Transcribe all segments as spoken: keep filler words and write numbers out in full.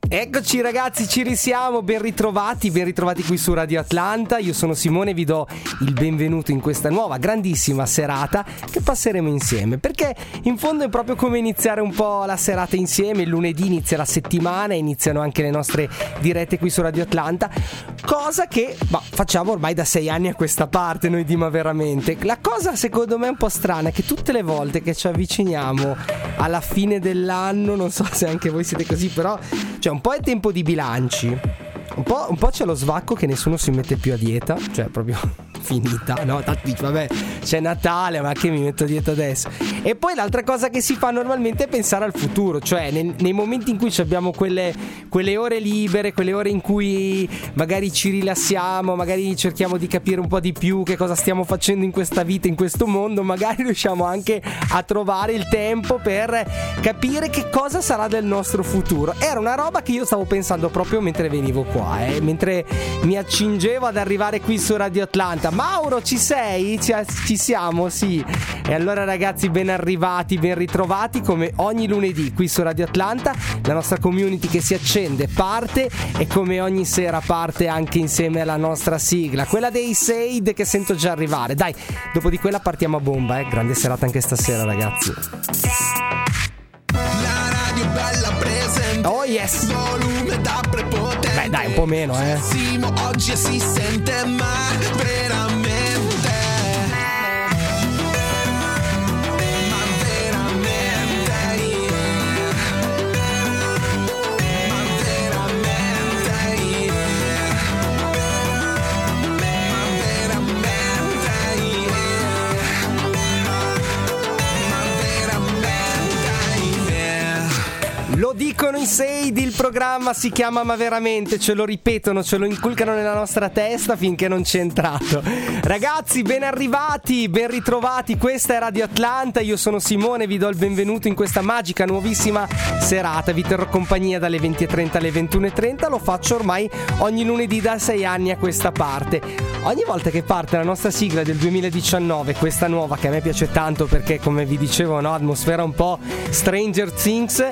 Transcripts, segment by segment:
Eccoci ragazzi, ci risiamo, ben ritrovati, ben ritrovati qui su Radio Atlanta. Io sono Simone, vi do il benvenuto in questa nuova grandissima serata che passeremo insieme, perché in fondo è proprio come iniziare un po' la serata insieme. Il lunedì inizia la settimana, iniziano anche le nostre dirette qui su Radio Atlanta, cosa che bah, facciamo ormai da sei anni a questa parte noi di Ma Veramente. La cosa secondo me un po' strana è che tutte le volte che ci avviciniamo alla fine dell'anno, non so se anche voi siete così, però cioè un po' è tempo di bilanci, un po', un po' c'è lo svacco che nessuno si mette più a dieta, cioè proprio finita, no? Tanti, vabbè, c'è Natale, ma che mi metto a dieta adesso? E poi l'altra cosa che si fa normalmente è pensare al futuro, cioè nei, nei momenti in cui abbiamo quelle, quelle ore libere, quelle ore in cui magari ci rilassiamo, magari cerchiamo di capire un po' di più che cosa stiamo facendo in questa vita, in questo mondo, magari riusciamo anche a trovare il tempo per capire che cosa sarà del nostro futuro. Era una roba che io stavo pensando proprio mentre venivo qua, eh, mentre mi accingevo ad arrivare qui su Radio Atlanta. Mauro, ci sei? Ci, ci siamo, sì. E allora ragazzi, ben arrivati, ben ritrovati come ogni lunedì qui su Radio Atlanta. La nostra community che si accende, parte, e come ogni sera parte anche insieme alla nostra sigla, quella dei Said, che sento già arrivare. Dai, dopo di quella partiamo a bomba, eh. Grande serata anche stasera ragazzi. La radio bella presente. Oh yes. Volume da prepotente. Beh dai, un po' meno, eh. Oggi si sente ma veramente. Ma veramente yeah. Ma veramente yeah. Ma veramente yeah. Ma veramente yeah. Lo dicono i Said, il programma si chiama Ma Veramente, ce lo ripetono, ce lo inculcano nella nostra testa finché non c'è entrato. Ragazzi, ben arrivati, ben ritrovati, questa è Radio Atlanta, io sono Simone, vi do il benvenuto in questa magica nuovissima serata. Vi terrò compagnia dalle venti e trenta alle ventuno e trenta, lo faccio ormai ogni lunedì da sei anni a questa parte. Ogni volta che parte la nostra sigla del duemiladiciannove, questa nuova che a me piace tanto perché, come vi dicevo, no, atmosfera un po' Stranger Things,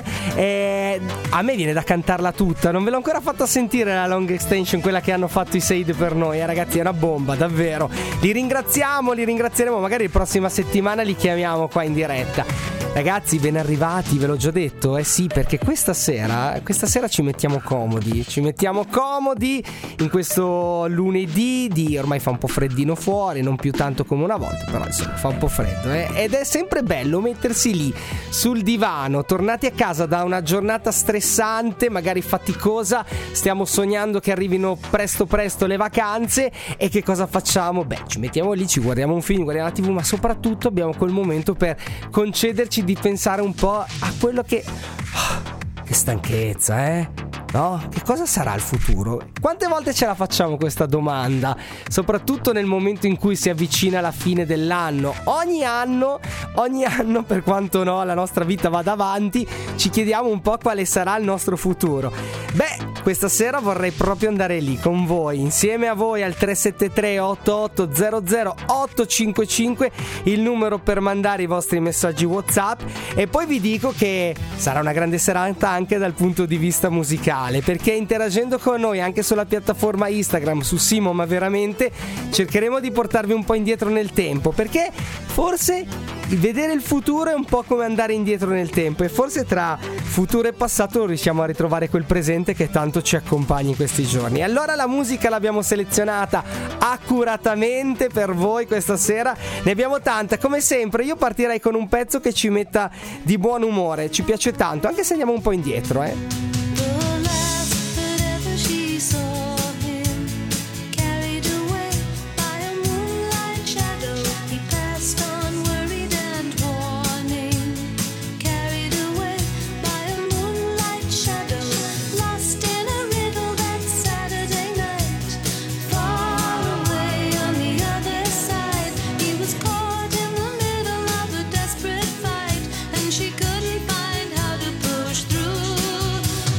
e a me viene da cantarla tutta. Non ve l'ho ancora fatta sentire la long extension, quella che hanno fatto i Said per noi, eh, ragazzi, è una bomba, davvero. Li ringraziamo, li ringrazieremo, magari la prossima settimana li chiamiamo qua in diretta. Ragazzi, ben arrivati, ve l'ho già detto, eh sì, perché questa sera, questa sera ci mettiamo comodi, ci mettiamo comodi in questo lunedì di, ormai fa un po' freddino fuori, non più tanto come una volta, però insomma fa un po' freddo, eh? Ed è sempre bello mettersi lì sul divano, tornati a casa da una giornata stressante, magari faticosa, stiamo sognando che arrivino presto presto le vacanze, e che cosa facciamo? Beh, ci mettiamo lì, ci guardiamo un film, guardiamo la tivù, ma soprattutto abbiamo quel momento per concederci di pensare un po' a quello che... Oh, che stanchezza, eh? No? Che cosa sarà il futuro? Quante volte ce la facciamo questa domanda? Soprattutto nel momento in cui si avvicina la fine dell'anno. Ogni anno, ogni anno, per quanto no, la nostra vita vada avanti, ci chiediamo un po' quale sarà il nostro futuro. Beh, questa sera vorrei proprio andare lì con voi, insieme a voi, al tre sette tre otto otto zero zero otto cinque cinque, il numero per mandare i vostri messaggi WhatsApp. E poi vi dico che sarà una grande serata anche dal punto di vista musicale, perché interagendo con noi anche sulla piattaforma Instagram, su Simo Ma Veramente, cercheremo di portarvi un po' indietro nel tempo, perché forse vedere il futuro è un po' come andare indietro nel tempo, e forse tra futuro e passato riusciamo a ritrovare quel presente che tanto ci accompagna in questi giorni. Allora la musica l'abbiamo selezionata accuratamente per voi questa sera, ne abbiamo tanta, come sempre. Io partirei con un pezzo che ci metta di buon umore, ci piace tanto, anche se andiamo un po' indietro, eh. She couldn't find how to push through.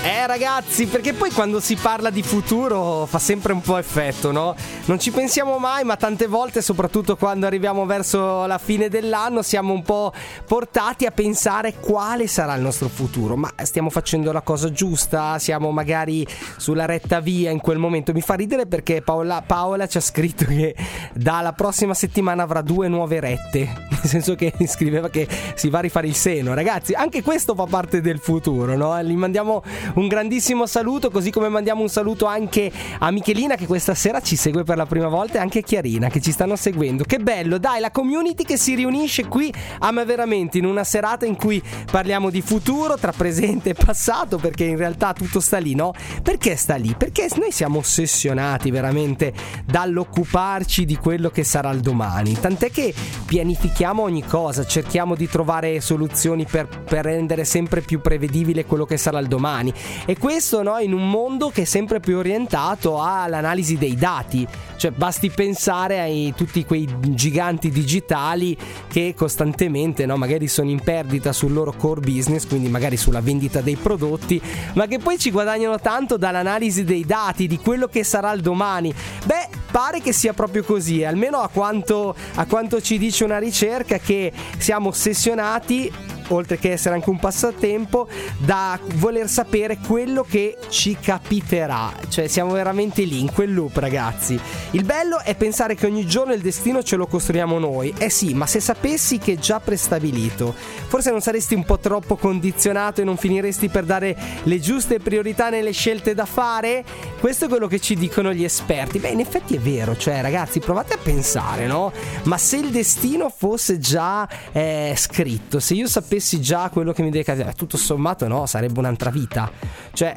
Eh ragazzi, perché poi quando si parla di futuro fa sempre un po' effetto, no? Non ci pensiamo mai, ma tante volte, soprattutto quando arriviamo verso la fine dell'anno, siamo un po' portati a pensare quale sarà il nostro futuro. Ma stiamo facendo la cosa giusta? Siamo magari sulla retta via in quel momento? Mi fa ridere perché Paola, Paola ci ha scritto che dalla prossima settimana avrà due nuove rette, nel senso che scriveva che si va a rifare il seno. Ragazzi, anche questo fa parte del futuro, no? Gli mandiamo un grandissimo saluto, così come mandiamo un saluto anche a Michelina che questa sera ci segue per la prima volta, e anche a Chiarina che ci stanno seguendo. Che bello, dai, la community che si riunisce qui a Ma Veramente in una serata in cui parliamo di futuro tra presente e passato, perché in realtà tutto sta lì, no? Perché sta lì? Perché noi siamo ossessionati veramente dall'occuparci di quello che sarà il domani, tant'è che pianifichiamo ogni cosa, cerchiamo di trovare soluzioni per, per rendere sempre più prevedibile quello che sarà il domani. E questo, no, in un mondo che è sempre più orientato all'analisi dei dati. Cioè basti pensare ai tutti quei giganti digitali che costantemente, no, magari sono in perdita sul loro core business, quindi magari sulla vendita dei prodotti, ma che poi ci guadagnano tanto dall'analisi dei dati, di quello che sarà il domani. Beh, pare che sia proprio così, almeno a quanto, a quanto ci dice una ricerca, che siamo ossessionati, oltre che essere anche un passatempo, da voler sapere quello che ci capiterà. Cioè siamo veramente lì, in quel loop, ragazzi. Il bello è pensare che ogni giorno il destino ce lo costruiamo noi. Eh sì, ma se sapessi che è già prestabilito, forse non saresti un po' troppo condizionato e non finiresti per dare le giuste priorità nelle scelte da fare? Questo è quello che ci dicono gli esperti. Beh, in effetti è vero, cioè ragazzi, provate a pensare, no? Ma se il destino fosse già eh, scritto, se io sapessi già quello che mi deve capitare, tutto sommato no, sarebbe un'altra vita. Cioè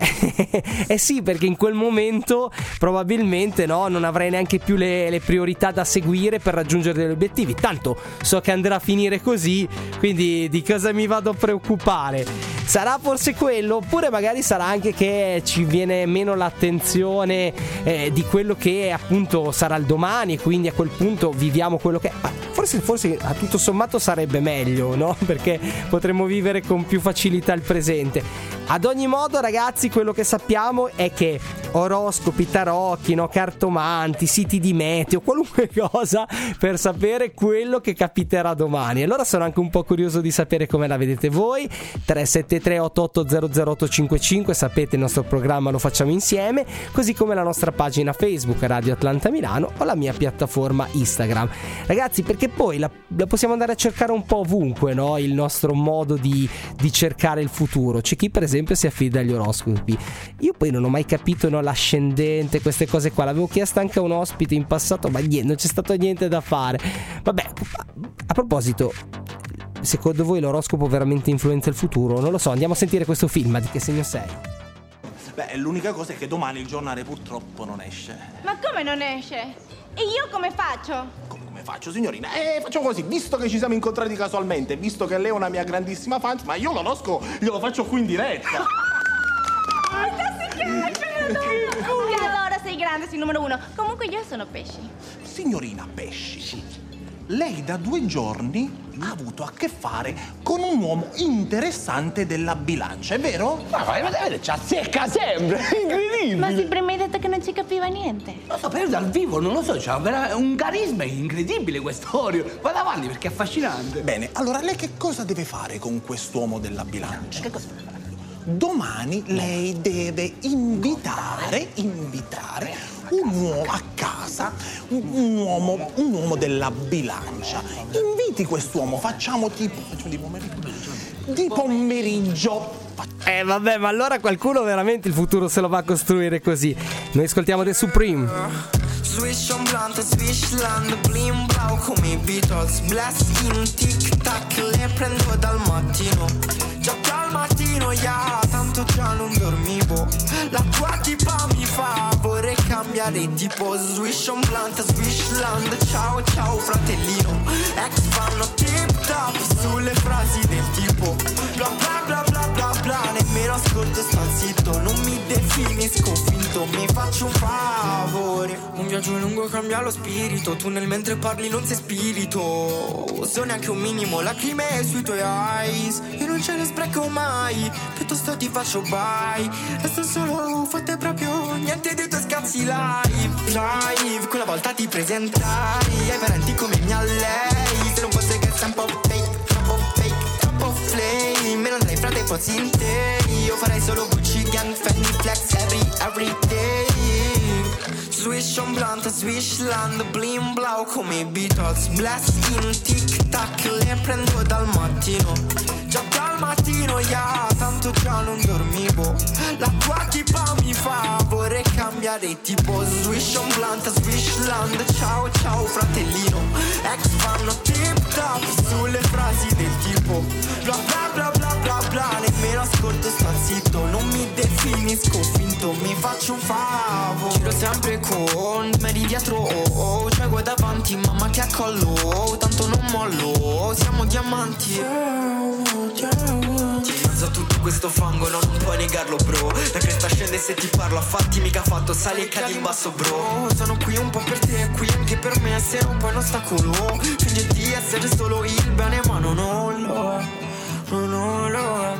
eh sì, perché in quel momento probabilmente, no, non avrei neanche più le, le priorità da seguire per raggiungere degli obiettivi. Tanto so che andrà a finire così, quindi di cosa mi vado a preoccupare? Sarà forse quello, oppure magari sarà anche che ci viene meno l'attenzione eh, di quello che appunto sarà il domani, e quindi a quel punto viviamo quello che ah, forse, forse a tutto sommato sarebbe meglio, no? Perché potremmo vivere con più facilità il presente. Ad ogni modo, ragazzi, quello che sappiamo è che oroscopi, tarocchi, no, cartomanti, siti di meteo, qualunque cosa per sapere quello che capiterà domani. Allora sono anche un po' curioso di sapere come la vedete voi. Tre sette tre otto otto zero zero otto cinque cinque, sapete, il nostro programma lo facciamo insieme, così come la nostra pagina Facebook Radio Atlanta Milano o la mia piattaforma Instagram. Ragazzi, perché poi la, la possiamo andare a cercare un po' ovunque, no? Il nostro modo di, di cercare il futuro. C'è chi per esempio si affida agli oroscopi. Io poi non ho mai capito, no, l'ascendente, queste cose qua. L'avevo chiesto anche a un ospite in passato, ma niente, non c'è stato niente da fare. Vabbè, a proposito, secondo voi l'oroscopo veramente influenza il futuro? Non lo so, andiamo a sentire questo film. Di che segno sei? Beh, l'unica cosa è che domani il giornale purtroppo non esce. Ma come non esce? E io come faccio? Come, come faccio, signorina? Eh, facciamo così, visto che ci siamo incontrati casualmente, visto che lei è una mia grandissima fan, ma io l'oroscopo glielo faccio qui in diretta. Che allora sei grande, sei numero uno. Comunque io sono pesci. Signorina Pesci, sì. Lei da due giorni ha avuto a che fare con un uomo interessante della bilancia, è vero? Ma vai, ma davvero ci azzecca sempre, è incredibile. Ma sempre mi hai detto che non ci capiva niente. Lo so, però dal vivo non lo so, c'ha vera- un carisma incredibile quest'Orio. Vado avanti perché è affascinante. Bene, allora lei che cosa deve fare con quest'uomo della bilancia? Che cosa deve fare? Domani lei deve invitare, invitare un uomo a casa, un, un uomo, un uomo della bilancia. Inviti quest'uomo, facciamo tipo, facciamo di pomeriggio. Di pomeriggio. Eh vabbè, ma allora qualcuno veramente il futuro se lo va a costruire così. Noi ascoltiamo The Supreme. Swish on blunt, swish land, blim blau come i Beatles. Blast in tic tac, le prendo dal mattino. Già dal mattino, ya, yeah, tanto già non dormivo. La tua tipa mi fa, vorrei cambiare tipo. Swish on blunt, swish land, ciao ciao fratellino. Ex fanno tip top sulle frasi del tipo bla bla bla bla bla bla, nemmeno ascolto, sto zitto, non mi definisco finto, mi faccio un favore. Un viaggio lungo cambia lo spirito, tu nel mentre parli non sei spirito. So neanche un minimo lacrime sui tuoi eyes, io non ce ne spreco mai, piuttosto ti faccio bye. Resto solo, fate proprio niente dei tuoi scazzi live. Live, quella volta ti presentai ai parenti come mia lei. Se non fosse che sei un po' fake, troppo fake, troppo flame, me non dai frate fossi in te. Io farei solo Gucci Gang, Fendi Flex every, every day. Swish on blunt, swish land, blim blau come Beatles. Blast in tic tac, le prendo dal mattino. Già dal mattino, yeah, tanto già non dormivo. La tua tipa mi fa, vorrei cambiare tipo. Swish on blunt, swish land, ciao ciao fratellino. Ex fanno tip top sulle frasi del tipo bla bla bla bla bla bla. Nemmeno ascolto, sto zitto, non mi definisco finto, mi faccio un favo. Giro sempre con me di dietro, oh, oh. Cieco davanti, mamma che accollo, tanto non mollo, siamo diamanti. Ti mezzo a tutto questo fango, no, non puoi negarlo bro. La cresta scende se ti parlo, a fatti mica fatto, sali e cadi in basso bro. Sono qui un po' per te, qui anche per me, essere un po' un ostacolo. Finge di essere solo il bene ma non ho lo è, non ho lo è,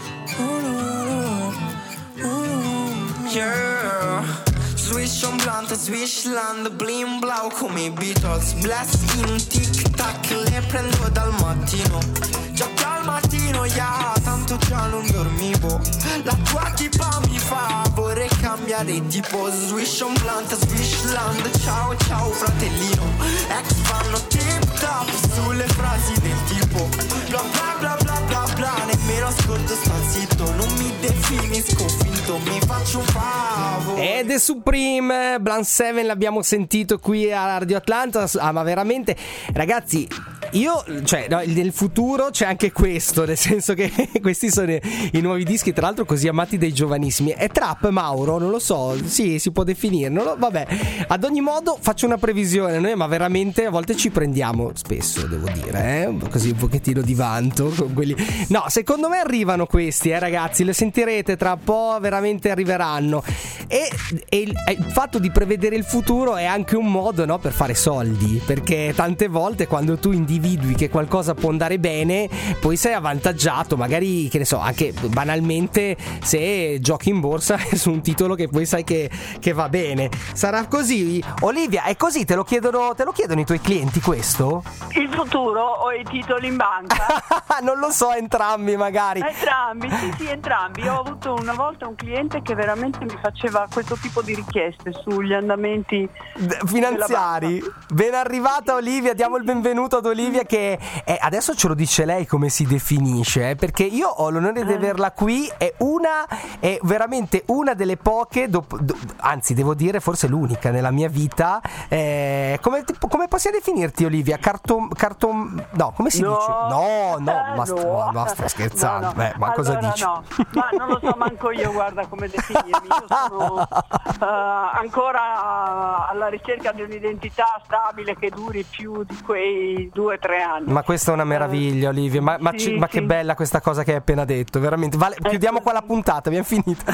non ho lo è, non ho, yeah. Swish on blunt, swish land, blim blau come Beatles. Blast in tic tac, le prendo dal mattino. Già dal mattino, yeah, tanto già non dormivo. La tua tipa mi fa, vorrei cambiare tipo. Swish on blunt, swish land, ciao ciao fratellino. Ex fanno tip top sulle frasi del tipo bla bla bla bla bla bla. Nemmeno ascolto, sto zitto, non mi definisco finto, mi faccio un favo. Ed è Supreme, Blunt Seven, l'abbiamo sentito qui a Radio Atlanta. Ah, ma veramente, ragazzi, io, cioè, no, nel futuro c'è anche questo, nel senso che questi sono i nuovi dischi, tra l'altro così amati dai giovanissimi. È trap, Mauro? Non lo so, sì, si può definire, non lo, vabbè. Ad ogni modo faccio una previsione, noi ma veramente a volte ci prendiamo, spesso devo dire, eh? Così un pochettino di vanto con quelli. No, secondo me arrivano questi, eh ragazzi, le sentirete tra un po', veramente arriveranno. E, e il, il fatto di prevedere il futuro è anche un modo, no, per fare soldi, perché tante volte quando tu individui che qualcosa può andare bene, poi sei avvantaggiato, magari, che ne so, anche banalmente se giochi in borsa su un titolo che poi sai che, che va bene. Sarà così? Olivia, è così? Te lo chiedono, te lo chiedono i tuoi clienti questo? Il futuro o i titoli in banca? Non lo so, entrambi magari. Entrambi, sì sì, entrambi. Ho avuto una volta un cliente che veramente mi faceva questo tipo di richieste sugli andamenti finanziari. Ben arrivata Olivia, diamo il benvenuto ad Olivia che è, adesso ce lo dice lei come si definisce, eh, perché io ho l'onore di averla qui, è una è veramente una delle poche dopo, do, anzi devo dire forse l'unica nella mia vita, eh, come, come possiamo definirti Olivia? Carton, carton no, come si no, dice? No, no, eh, ma, st- no. ma sto scherzando, no, no. Beh, ma allora, cosa dici? No, ma non lo so manco io, guarda come definirmi, io sono uh, ancora alla ricerca di un'identità stabile che duri più di quei due o tre anni. Ma questa è una meraviglia, Olivia, ma, ma, sì, ci, ma sì. che bella questa cosa che hai appena detto, veramente. Vale, chiudiamo qua la puntata, abbiamo finito.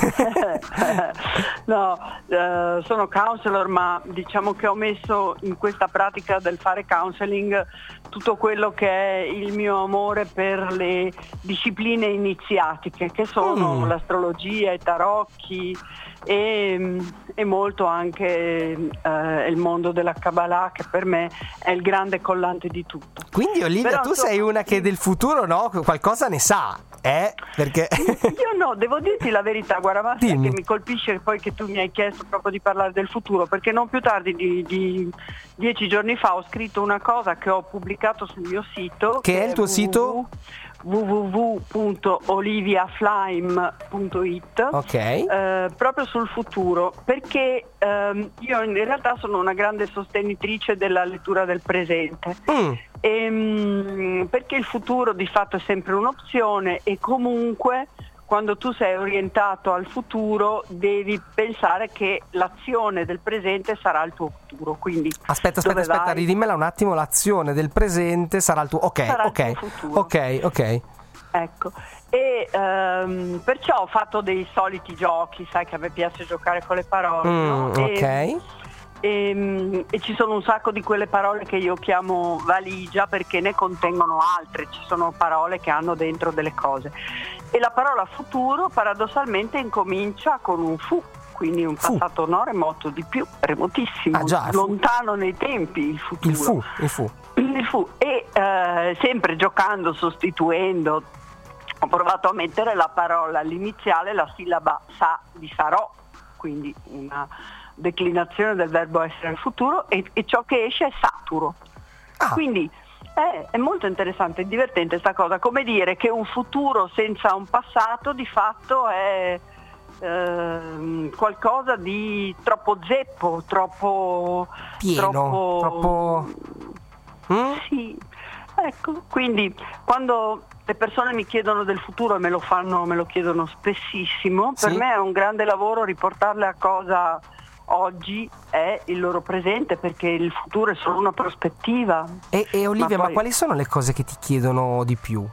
No, eh, sono counselor, ma diciamo che ho messo in questa pratica del fare counseling tutto quello che è il mio amore per le discipline iniziatiche, che sono mm. l'astrologia, i tarocchi e, e molto anche eh, il mondo della Kabbalah, che per me è il grande collante di tutto. Quindi Olivia, Però, tu insomma, sei una che del futuro, no, qualcosa ne sa, eh? Perché io no, devo dirti la verità, guarda, basta che Dimmi. mi colpisce poi che tu mi hai chiesto proprio di parlare del futuro, perché non più tardi di, di dieci giorni fa ho scritto una cosa che ho pubblicato sul mio sito, che è il tuo sito? w w w punto oliviaflime punto it, Ok. eh, proprio sul futuro, perché ehm, io in realtà sono una grande sostenitrice della lettura del presente. Mm. Ehm, perché il futuro di fatto è sempre un'opzione e comunque quando tu sei orientato al futuro devi pensare che l'azione del presente sarà il tuo futuro. Quindi Aspetta, aspetta, aspetta, vai? ridimmela un attimo, l'azione del presente sarà il tuo. Ok, Sarà il ok. tuo futuro. Ok, ok. Ecco, e ehm, perciò ho fatto dei soliti giochi, sai che a me piace giocare con le parole, Mm, no? ok. E, e, e ci sono un sacco di quelle parole che io chiamo valigia perché ne contengono altre, ci sono parole che hanno dentro delle cose. E la parola futuro paradossalmente incomincia con un fu, quindi un Fu. passato no remoto, di più remotissimo, Ah, già, fu. lontano nei tempi il futuro. Il fu, il fu. Il fu. E eh, sempre giocando, sostituendo, ho provato a mettere la parola all'iniziale, la sillaba sa di sarò, quindi una declinazione del verbo essere nel futuro, e, e ciò che esce è saturo. Ah. Quindi è, è molto interessante, è divertente sta cosa, come dire che un futuro senza un passato di fatto è ehm, qualcosa di troppo zeppo, troppo Pieno, troppo, troppo... Mm? Sì, ecco, quindi quando le persone mi chiedono del futuro e me lo fanno, me lo chiedono spessissimo, per Sì. me è un grande lavoro riportarle a cosa oggi è il loro presente, perché il futuro è solo una prospettiva. E, e Olivia, ma, poi- quali sono le cose che ti chiedono di più?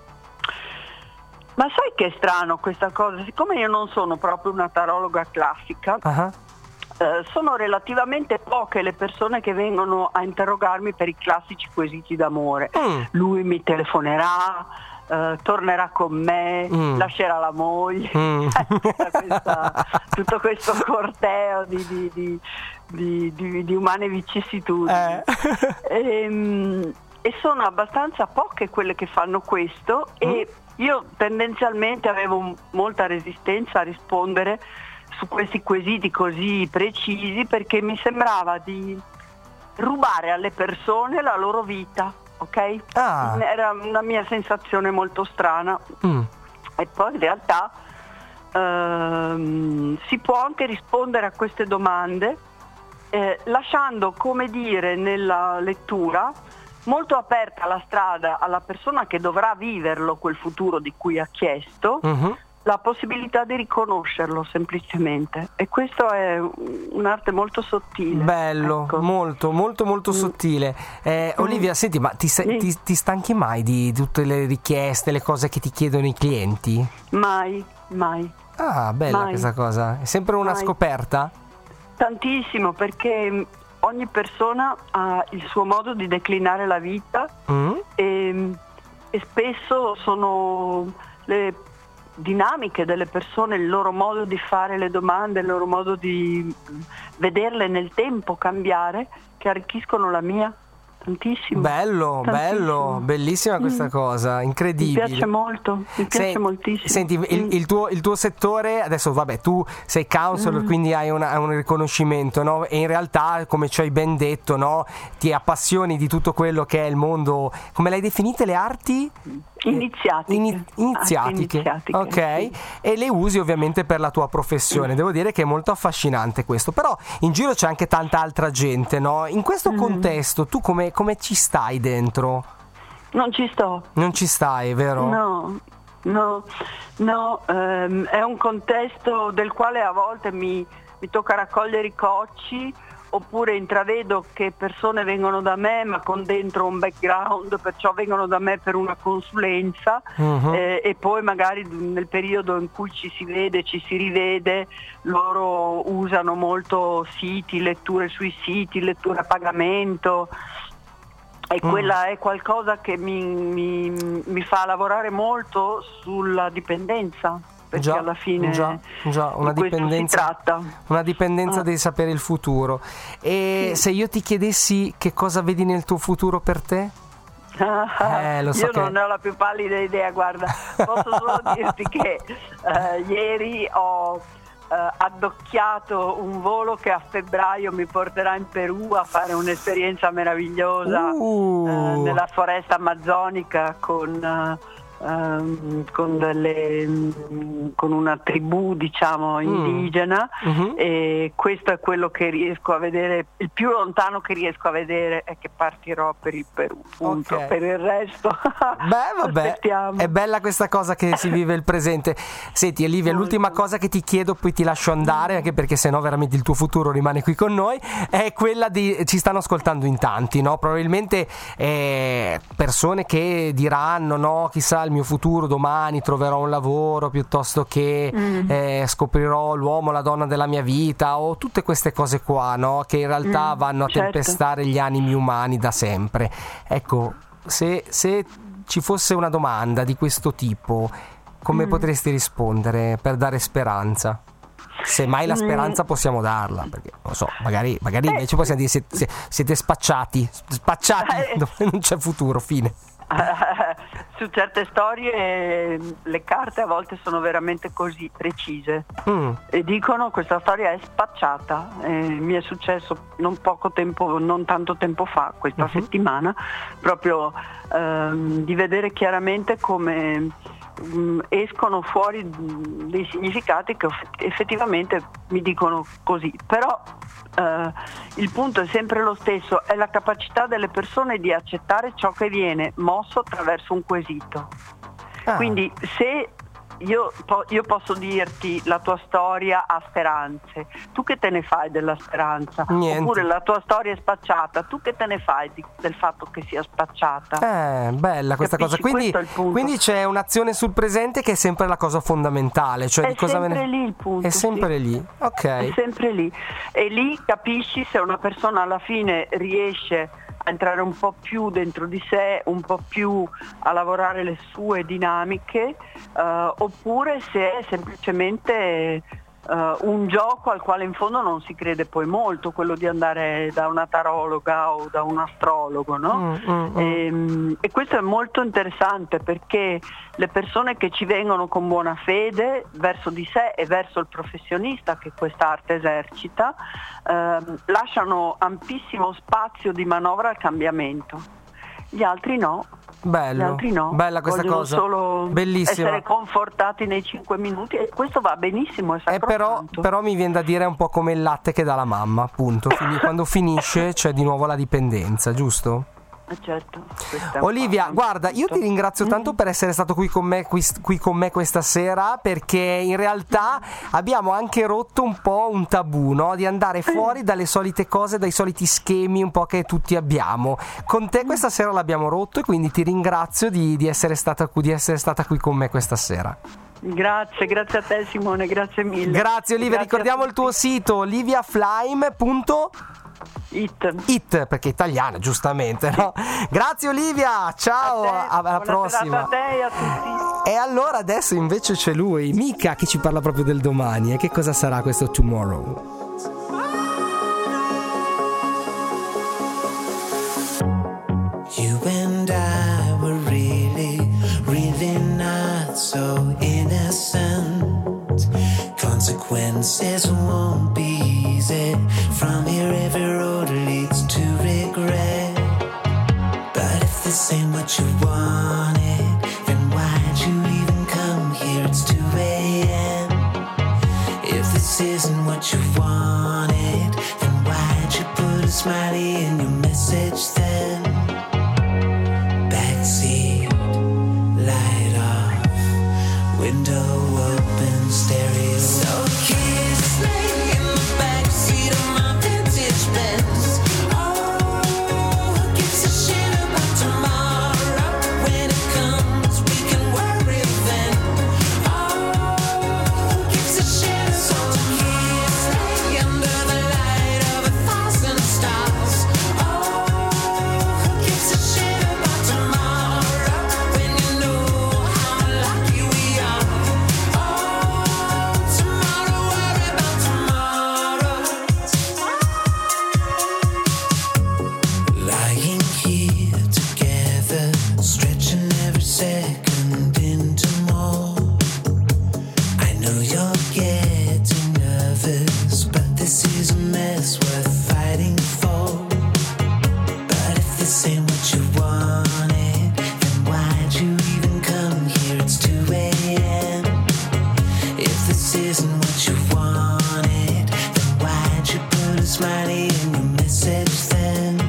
Ma sai che è strano questa cosa? Siccome io non sono proprio una tarologa classica, Ah, eh, sono relativamente poche le persone che vengono a interrogarmi per i classici quesiti d'amore. Mm. Lui mi telefonerà, eh, tornerà con me, Mm. lascerà la moglie, Mm. Tutta questa- tutto questo corteo di, di- di- di- di- di umane vicissitudini. Eh. Ehm, e sono abbastanza poche quelle che fanno questo, e io tendenzialmente avevo m- molta resistenza a rispondere su questi quesiti così precisi, perché mi sembrava di rubare alle persone la loro vita, ok? Ah. Era una mia sensazione molto strana. Mm. E poi in realtà ehm, si può anche rispondere a queste domande eh, lasciando, come dire, nella lettura molto aperta la strada alla persona che dovrà viverlo quel futuro di cui ha chiesto, Mhm. la possibilità di riconoscerlo semplicemente. E questo è un'arte molto sottile. Bello, ecco. molto, molto, molto Mm. sottile. Eh, Mm. Olivia, senti, ma ti, se- Sì. ti- ti stanchi mai di tutte le richieste, le cose che ti chiedono i clienti? Mai, mai. Ah, bella Mai. questa cosa. È sempre una Mai. scoperta? Tantissimo, perché ogni persona ha il suo modo di declinare la vita Mm? e, e spesso sono le dinamiche delle persone, il loro modo di fare le domande, il loro modo di vederle nel tempo cambiare, che arricchiscono la mia tantissimo. Bello, Tantissimo. bello, bellissima questa Mm. cosa, Mi incredibile. piace molto, mi piace Sen- moltissimo. Senti, il, Mm. il tuo, il tuo settore, adesso vabbè, tu sei counselor, Mm. quindi hai una- un riconoscimento, no? E in realtà, come ci hai ben detto, no? Ti appassioni di tutto quello che è il mondo, come l'hai definite, le arti? Iniziatiche. Ini- iniziatiche. Arti iniziatiche, Ok, sì. e le usi ovviamente per la tua professione. Devo dire che è molto affascinante questo, però in giro c'è anche tanta altra gente, no? In questo Mm. contesto tu come, come ci stai dentro? Non ci sto. Non ci stai, vero? No, no, no, ehm, è un contesto del quale a volte mi, mi tocca raccogliere i cocci, oppure intravedo che persone vengono da me ma con dentro un background, perciò vengono da me per una consulenza. Mhm. eh, e poi magari nel periodo in cui ci si vede, ci si rivede, loro usano molto siti, letture sui siti, letture a pagamento. E Mm. quella è qualcosa che mi, mi, mi fa lavorare molto sulla dipendenza, perché Già, alla fine già, già, una di questo dipendenza, si tratta. una dipendenza Ah. di sapere il futuro. E Sì. se io ti chiedessi che cosa vedi nel tuo futuro per te? Eh, lo so Io che- non ne ho la più pallida idea, guarda, posso solo dirti che eh, ieri ho eh, addocchiato un volo che a febbraio mi porterà in Perù a fare un'esperienza meravigliosa Uh. eh, nella foresta amazzonica con eh, ehm, con, delle, mm, con una tribù, diciamo, indigena. Mhm. E questo è quello che riesco a vedere, il più lontano che riesco a vedere è che partirò per il Perù, punto. Ok. Per il resto Beh, vabbè, aspettiamo. è bella questa cosa che si vive il presente. Senti, Olivia, Molto. l'ultima cosa che ti chiedo, poi ti lascio andare, anche perché sennò veramente il tuo futuro rimane qui con noi, è quella di, ci stanno ascoltando in tanti, no? Probabilmente eh, persone che diranno, no, chissà il mio futuro, domani troverò un lavoro piuttosto che mm. eh, scoprirò l'uomo, la donna della mia vita, o tutte queste cose qua, no? Che in realtà mm, vanno a certo. tempestare gli animi umani da sempre. Ecco, se, se ci fosse una domanda di questo tipo, come mm. potresti rispondere per dare speranza? Se mai la speranza possiamo darla, perché non so, magari, magari eh, invece possiamo dire siete, siete spacciati, spacciati, eh, dove non c'è futuro, fine. Su certe storie le carte a volte sono veramente così precise mm. e dicono questa storia è spacciata. Eh, mi è successo non poco tempo, non tanto tempo fa, questa uh-huh. settimana, proprio ehm, di vedere chiaramente come escono fuori dei significati che effettivamente mi dicono così, però eh, il punto è sempre lo stesso, è la capacità delle persone di accettare ciò che viene mosso attraverso un quesito. Ah. Quindi se io, io posso dirti la tua storia ha speranze, tu che te ne fai della speranza? Niente. Oppure la tua storia è spacciata, tu che te ne fai di, del fatto che sia spacciata? Eh, bella questa Capisci? cosa. Quindi, quindi c'è un'azione sul presente che è sempre la cosa fondamentale, cioè è di cosa sempre me ne... lì il punto. È sempre sì. lì, ok. È sempre lì. E lì capisci se una persona alla fine riesce a entrare un po' più dentro di sé, un po' più a lavorare le sue dinamiche, uh, oppure se è semplicemente uh, un gioco al quale in fondo non si crede poi molto, quello di andare da una tarologa o da un astrologo, no? Mm, mm, e, e questo è molto interessante, perché le persone che ci vengono con buona fede verso di sé e verso il professionista che questa arte esercita ehm, lasciano ampissimo spazio di manovra al cambiamento. Gli altri no. Bello, Gli altri no. Bella questa Vogliono cosa. solo Bellissima. essere confortati nei cinque minuti, e questo va benissimo, è eh, però, però mi viene da dire è un po' come il latte che dà la mamma, appunto. Quindi quando finisce c'è di nuovo la dipendenza, giusto? Certo. Olivia, guarda, io ti ringrazio tanto per essere stato qui con me qui, qui con me questa sera, perché in realtà abbiamo anche rotto un po' un tabù, no? Di andare fuori dalle solite cose, dai soliti schemi un po' che tutti abbiamo. Con te questa sera l'abbiamo rotto, e quindi ti ringrazio di, di essere stata qui, di essere stata qui con me questa sera. Grazie, grazie a te Simone, grazie mille. Grazie Olivia, grazie, ricordiamo il tuo sito olivia flame punto It. It, perché è italiana, giustamente, no? Grazie Olivia, ciao, te, alla prossima. A te e a tutti. E allora adesso invece c'è lui, Mika, che ci parla proprio del domani. E che cosa sarà questo tomorrow? You and I were really, really not so innocent. Consequences won't be easy. From here every road leads to regret. But if this ain't what you wanted, then why'd you even come here? It's two a.m. If this isn't what you wanted, then why'd you put a smiley in your message then? Backseat, light off, window open, stereo. So kiss me in the backseat of my vintage Benz. Oh, who gives a shit about tomorrow? When it comes, we can worry then. Oh, who gives a shit? So kiss me under the light of a thousand stars. Oh, who gives a shit about tomorrow? When you know how lucky we are. Oh, tomorrow, worry about tomorrow. Lying here together, stretching every second into more. I know you're getting nervous, but this is a mess worth fighting for. But if this ain't what you wanted, then why'd you even come here? It's two a.m. If this isn't what you wanted, then why'd you put a smiley in your message then?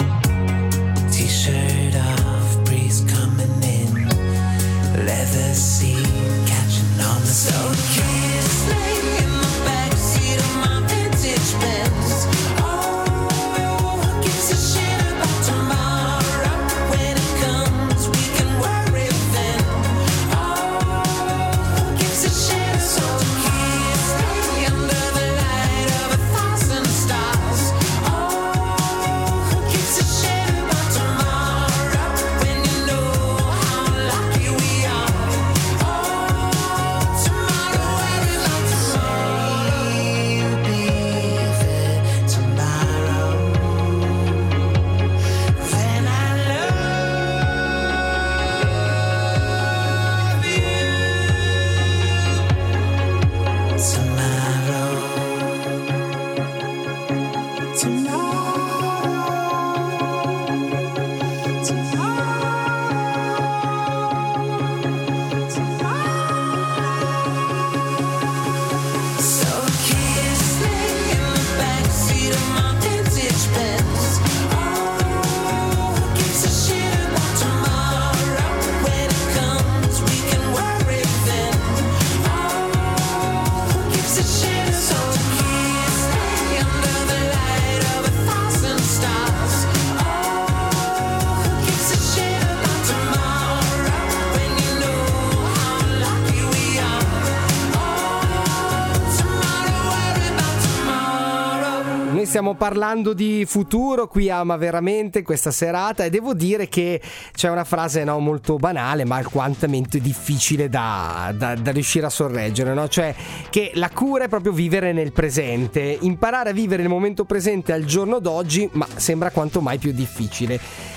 T-shirt off, breeze coming in, leather seat catching on the so kiss me in the backseat of my vintage Benz. Oh, who gives a shit about tomorrow? When it comes, we can worry then. stiamo parlando di futuro qui a Ma Veramente questa serata, e devo dire che c'è una frase, no, molto banale ma alquanto difficile da, da, da riuscire a sorreggere, no? Cioè che la cura è proprio vivere nel presente, imparare a vivere il momento presente al giorno d'oggi, ma sembra quanto mai più difficile.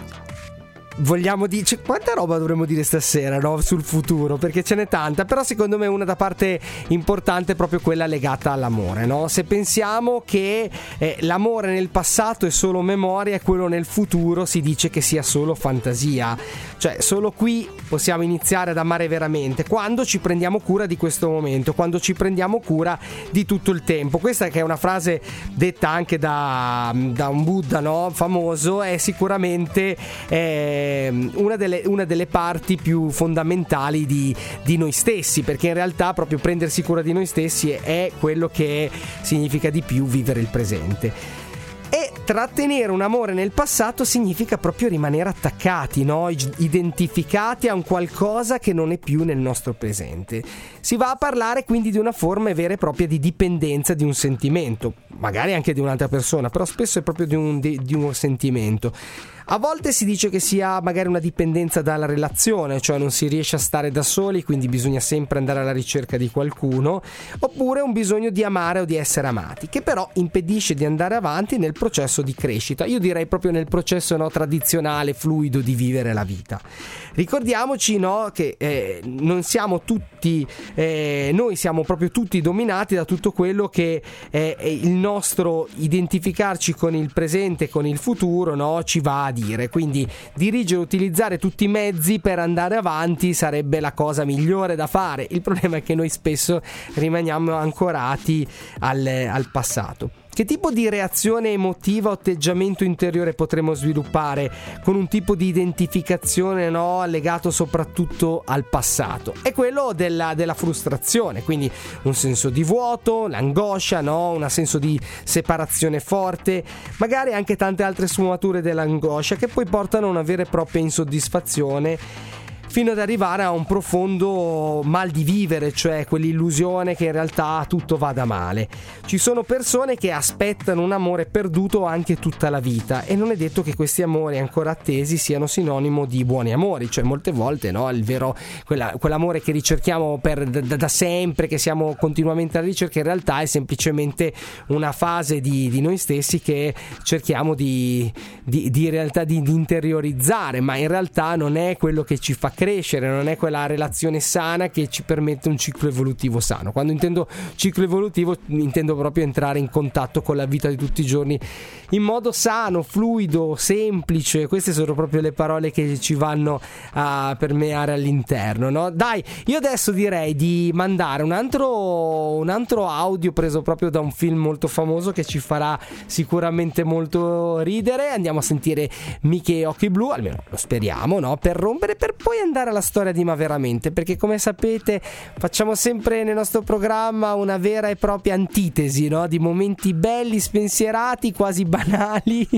Vogliamo dire, cioè, quanta roba dovremmo dire stasera, no? Sul futuro, perché ce n'è tanta, però secondo me una da parte importante è proprio quella legata all'amore, no? Se pensiamo che eh, l'amore nel passato è solo memoria e quello nel futuro si dice che sia solo fantasia, cioè solo qui possiamo iniziare ad amare veramente, quando ci prendiamo cura di questo momento, quando ci prendiamo cura di tutto il tempo. Questa, che è una frase detta anche da, da un Buddha, no? Famoso, è sicuramente eh, Una delle, una delle parti più fondamentali di, di noi stessi, perché in realtà proprio prendersi cura di noi stessi è, è quello che significa di più vivere il presente. E trattenere un amore nel passato significa proprio rimanere attaccati, no? Identificati a un qualcosa che non è più nel nostro presente. Si va a parlare quindi di una forma vera e propria di dipendenza di un sentimento, magari anche di un'altra persona, però spesso è proprio di un, di, di un sentimento. A volte si dice che sia magari una dipendenza dalla relazione, cioè non si riesce a stare da soli, quindi bisogna sempre andare alla ricerca di qualcuno, oppure un bisogno di amare o di essere amati, che però impedisce di andare avanti nel processo di crescita. Io direi proprio nel processo, no, tradizionale, fluido di vivere la vita. Ricordiamoci, no, che eh, non siamo tutti, eh, noi siamo proprio tutti dominati da tutto quello che eh, è il nostro identificarci con il presente, con il futuro, no, ci va a dire. Quindi dirigere, utilizzare tutti i mezzi per andare avanti sarebbe la cosa migliore da fare. Il problema è che noi spesso rimaniamo ancorati al, al passato. Che tipo di reazione emotiva o atteggiamento interiore potremo sviluppare con un tipo di identificazione, no, legato soprattutto al passato? È quello della, della frustrazione, quindi un senso di vuoto, l'angoscia, no, un senso di separazione forte, magari anche tante altre sfumature dell'angoscia che poi portano a una vera e propria insoddisfazione, fino ad arrivare a un profondo mal di vivere, cioè quell'illusione che in realtà tutto vada male. Ci sono persone che aspettano un amore perduto anche tutta la vita, e non è detto che questi amori ancora attesi siano sinonimo di buoni amori, cioè molte volte, no, il vero quella, quell'amore che ricerchiamo per, da, da sempre, che siamo continuamente alla ricerca, in realtà è semplicemente una fase di, di noi stessi che cerchiamo di, di, di in realtà di, di interiorizzare, ma in realtà non è quello che ci fa crescere, non è quella relazione sana che ci permette un ciclo evolutivo sano. Quando intendo ciclo evolutivo intendo proprio entrare in contatto con la vita di tutti i giorni in modo sano, fluido, semplice. Queste sono proprio le parole che ci vanno a permeare all'interno, no? Dai, io adesso direi di mandare un altro, un altro audio preso proprio da un film molto famoso che ci farà sicuramente molto ridere. Andiamo a sentire Mickey e Occhi Blu, almeno lo speriamo, no? Per rompere, per poi andare alla storia di Ma Veramente, perché come sapete facciamo sempre nel nostro programma una vera e propria antitesi, no? Di momenti belli, spensierati, quasi banali,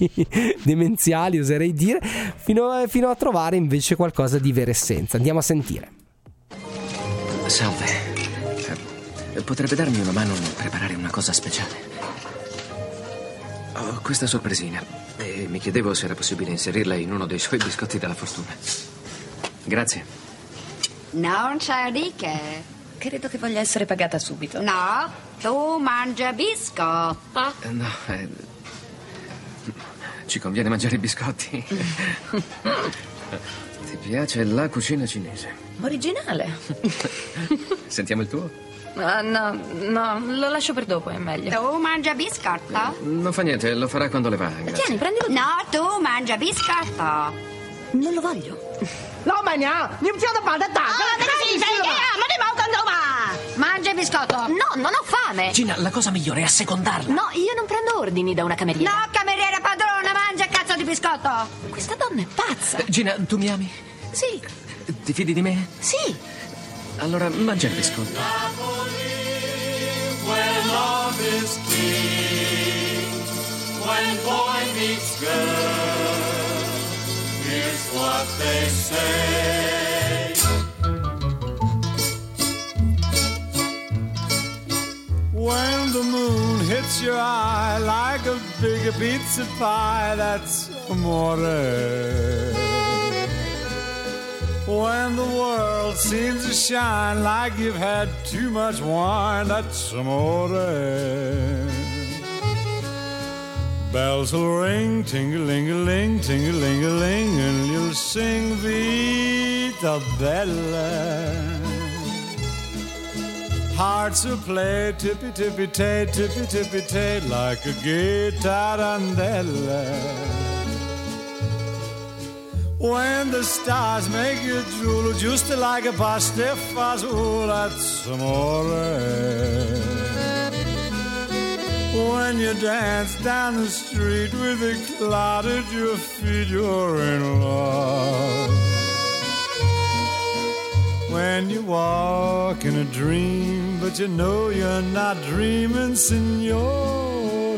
demenziali oserei dire, fino a, fino a trovare invece qualcosa di vera essenza. Andiamo a sentire. Salve, eh, potrebbe darmi una mano nel preparare una cosa speciale? Ho questa sorpresina e mi chiedevo se era possibile inserirla in uno dei suoi biscotti della fortuna. Grazie. Non c'è di che. Credo che voglia essere pagata subito. No, tu mangia biscotto. Eh, no, eh, ci conviene mangiare i biscotti. Ti piace la cucina cinese? Originale. Sentiamo il tuo? Uh, no, no, lo lascio per dopo, è meglio. Tu mangia biscotto? Non fa niente, lo farà quando le va. Grazie. Tieni, prendilo. No, tu mangia biscotto. Non lo voglio. No, ma ne ha! Non c'è da fare da Mangia il biscotto. No, non ho fame. Gina, la cosa migliore è assecondarla. No, io non prendo ordini da una cameriera. No, cameriera padrona, mangia il cazzo di biscotto. Questa donna è pazza. Eh, Gina, tu mi ami? Sì. Ti fidi di me? Sì. Allora mangia il biscotto. When love is king, when boy meets girl, here's what they say. When the moon hits hits your eye like a big pizza pie, that's amore. When the world seems to shine like you've had too much wine, that's amore. Bells will ring, ting-a-ling-a-ling, ting-a-ling-a-ling, and you'll sing Vita Bella. Hearts will play tippy-tippy-tay, tippy-tippy-tay, like a gay tarantella. When the stars make you drool, just like a pastifazool, that's amore. When you dance down the street with a cloud at your feet, you're in love. When you walk in a dream, but you know you're not dreaming, signore.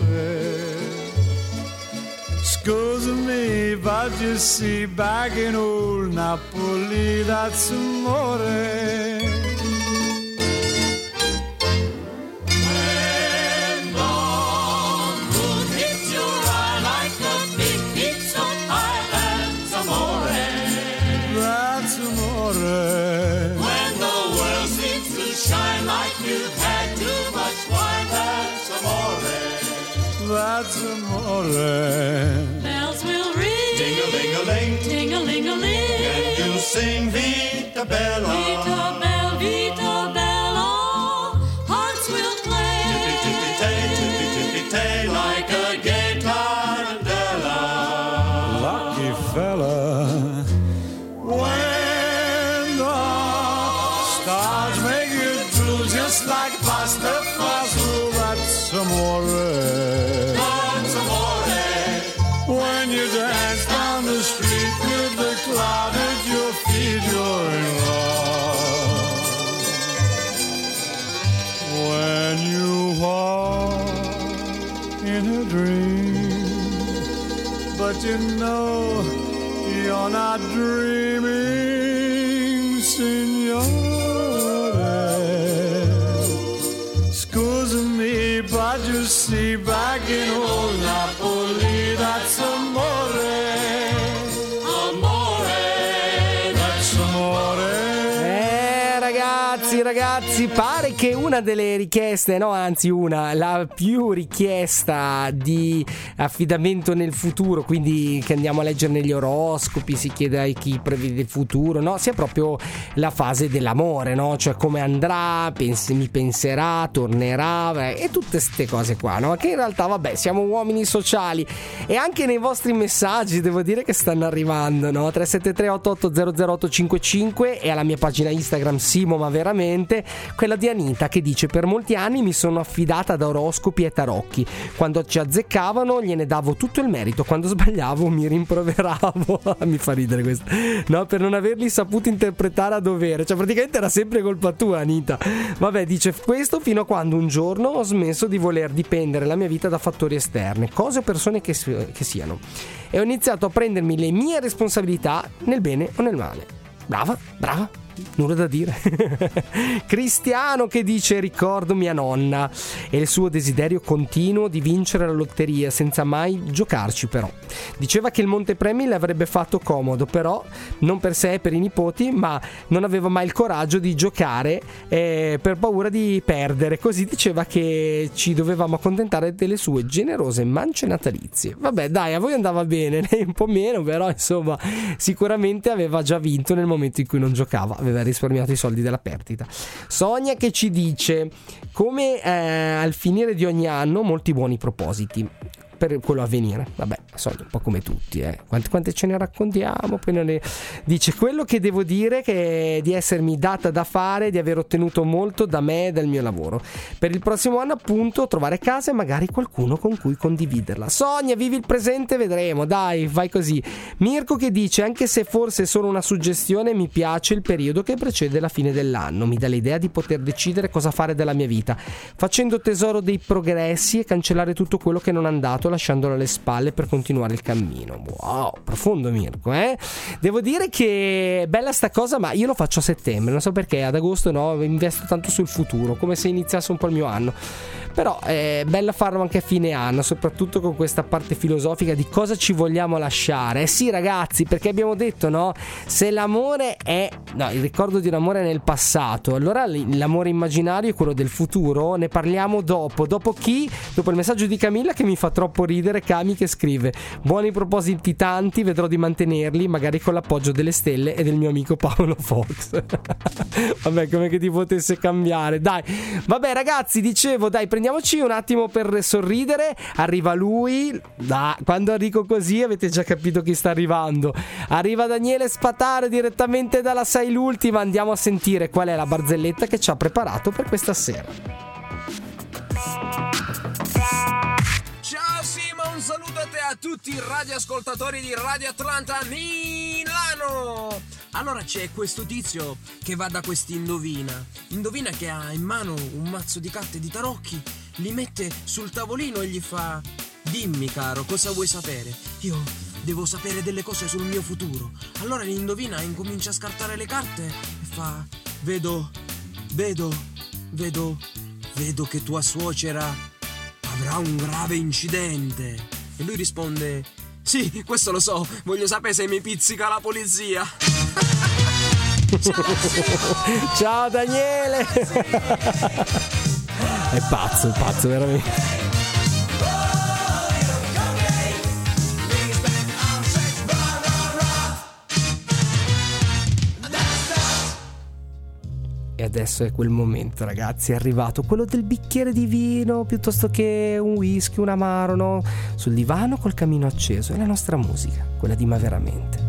Scusa me, but you see, back in old Napoli, that's amore. When dawn moon hits your eye like a big pizza pie, that's amore. That's amore. When the world seems to shine like you've had too much wine, that's amore. That's amore. Bells will ring, ting-a-ling-a-ling, ting-a-ling-a-ling, and you'll sing Vita Bella. Vita Bella, Vita Bella. Hearts will play, tippy-tippy-tay, tippy-tippy-tay, like a gay tarantella. Lucky fella. When the stars make you drool, just like pasta fazool, that's amore. When you dance down the street with the cloud at your feet, you're in love. When you walk in a dream, but you know you're not dreaming, signore. Scusa me, but you see, back in old Napoli, that's amore. Amore, that's amore. Eh ragazzi, ragazzi, pare che una delle richieste, no anzi una, la più richiesta di affidamento nel futuro, quindi che andiamo a leggere negli oroscopi, si chiede a chi prevede il futuro, no, sia proprio la fase dell'amore, no, cioè come andrà, pensi, mi penserà, tornerà, eh, e tutte queste cose qua, no, che in realtà vabbè siamo uomini sociali e anche nei vostri messaggi devo dire che stanno arrivando, no, tre sette tre otto otto zero zero otto cinque cinque e alla mia pagina Instagram Simo ma veramente, quella di Anita che dice: per molti anni mi sono affidata ad oroscopi e tarocchi, quando ci azzeccavano gliene davo tutto il merito, quando sbagliavo mi rimproveravo. Mi fa ridere questo, no, per non averli saputi interpretare a dovere, cioè praticamente era sempre colpa tua, Anita. Vabbè, dice questo fino a quando un giorno ho smesso di voler dipendere la mia vita da fattori esterni, cose o persone che, che siano, e ho iniziato a prendermi le mie responsabilità nel bene o nel male. Brava, brava, nulla da dire. Cristiano che dice: ricordo mia nonna e il suo desiderio continuo di vincere la lotteria senza mai giocarci, però diceva che il montepremi le avrebbe fatto comodo, però non per sé e per i nipoti, ma non aveva mai il coraggio di giocare eh, per paura di perdere, così diceva che ci dovevamo accontentare delle sue generose mance natalizie. Vabbè dai, a voi andava bene, lei un po' meno, però insomma sicuramente aveva già vinto nel momento in cui non giocava, aveva risparmiato i soldi della perdita. Sonia che ci dice: come eh, al finire di ogni anno molti buoni propositi per quello a venire. Vabbè, Sonia, un po' come tutti, eh. Quante, quante ce ne raccontiamo? Poi non ne... Dice: quello che devo dire che è di essermi data da fare, di aver ottenuto molto da me e dal mio lavoro. Per il prossimo anno appunto trovare casa e magari qualcuno con cui condividerla. Sonia, vivi il presente, vedremo, dai, vai così. Mirko che dice: anche se forse è solo una suggestione, mi piace il periodo che precede la fine dell'anno, mi dà l'idea di poter decidere cosa fare della mia vita, facendo tesoro dei progressi e cancellare tutto quello che non è andato. lasciandolo alle spalle per continuare il cammino. Wow, profondo Mirko, eh? Devo dire che è bella sta cosa, ma io lo faccio a settembre, non so perché, ad agosto no, investo tanto sul futuro, come se iniziasse un po' il mio anno. Però è bella farlo anche a fine anno, soprattutto con questa parte filosofica di cosa ci vogliamo lasciare. Eh sì ragazzi, perché abbiamo detto, no? Se l'amore è, no, il ricordo di un amore nel passato, allora l'amore immaginario è quello del futuro. Ne parliamo dopo. Dopo chi? Dopo il messaggio di Camilla che mi fa troppo ridere. Cami che scrive: buoni propositi tanti, vedrò di mantenerli, magari con l'appoggio delle stelle e del mio amico Paolo Fox. Vabbè, come che ti potesse cambiare. Dai, vabbè ragazzi, dicevo, dai, prendiamoci un attimo per sorridere. Arriva lui. Da, quando dico così avete già capito chi sta arrivando. Arriva Daniele Spataro direttamente dalla sei l'ultima. Andiamo a sentire qual è la barzelletta che ci ha preparato per questa sera. Ciao Simo, un saluto a te e a tutti i radioascoltatori di Radio Atlanta Milano. Allora c'è questo tizio che va da quest'indovina. Indovina che ha in mano un mazzo di carte di tarocchi, li mette sul tavolino e gli fa: dimmi caro, cosa vuoi sapere? Io devo sapere delle cose sul mio futuro. Allora l'indovina incomincia a scartare le carte e fa: vedo, vedo, vedo, vedo che tua suocera avrà un grave incidente. E lui risponde: sì, questo lo so, voglio sapere se mi pizzica la polizia. Ciao, ciao Daniele. È pazzo, è pazzo veramente. E adesso è quel momento, ragazzi, è arrivato quello del bicchiere di vino piuttosto che un whisky, un amaro, no? Sul divano col camino acceso, è la nostra musica, quella di Ma Veramente.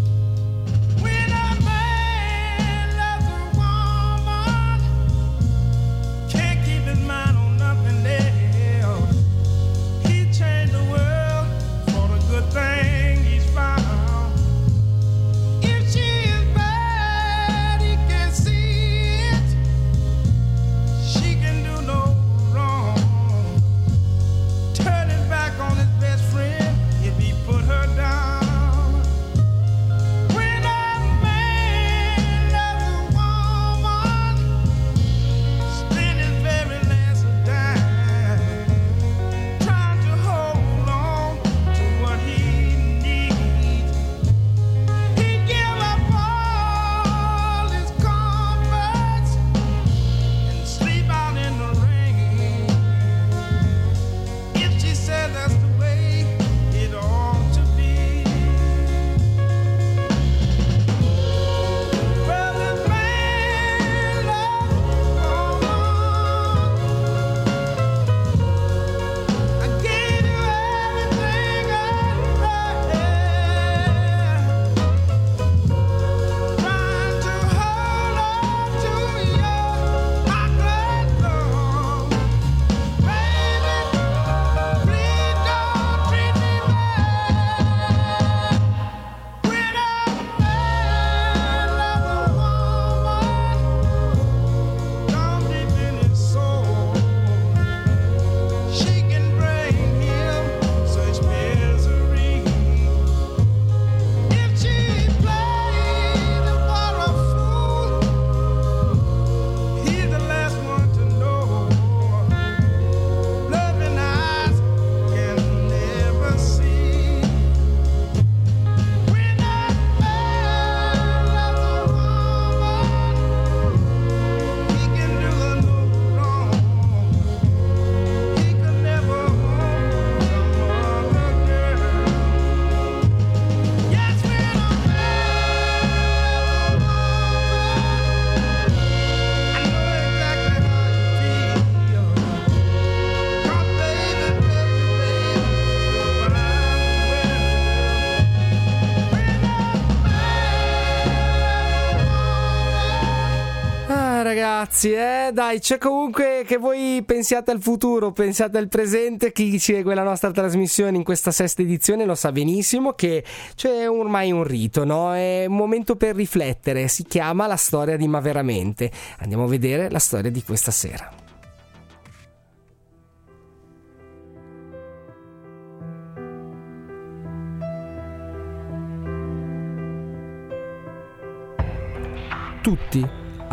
Ragazzi, eh, dai, c'è comunque che voi pensiate al futuro, pensiate al presente. Chi segue la nostra trasmissione in questa sesta edizione lo sa benissimo che c'è ormai un rito, no? È un momento per riflettere, si chiama La storia di Ma Veramente. Andiamo a vedere la storia di questa sera.